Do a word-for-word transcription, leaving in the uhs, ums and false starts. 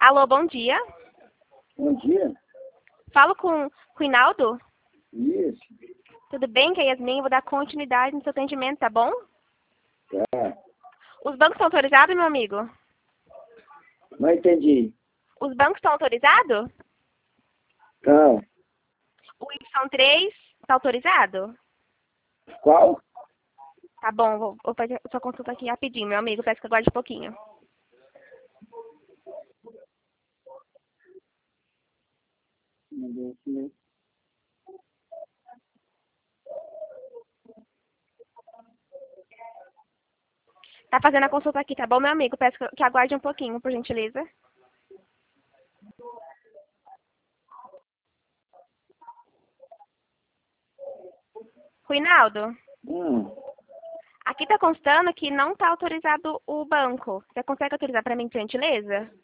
Alô, bom dia. Bom dia. Falo com o Rinaldo? Isso. Tudo bem, que é Yasmin? Vou dar continuidade no seu atendimento, tá bom? Tá. Os bancos estão autorizados, meu amigo? Não entendi. Os bancos estão autorizados? Não. O Y três está autorizado? Qual? Tá bom, vou, vou fazer sua consulta aqui rapidinho, meu amigo. Peço que aguarde um pouquinho. Tá fazendo a consulta aqui, tá bom, meu amigo? Peço que, que aguarde um pouquinho, por gentileza. Rinaldo, Hum. aqui tá constando que não tá autorizado o banco. Você consegue autorizar para mim, por gentileza?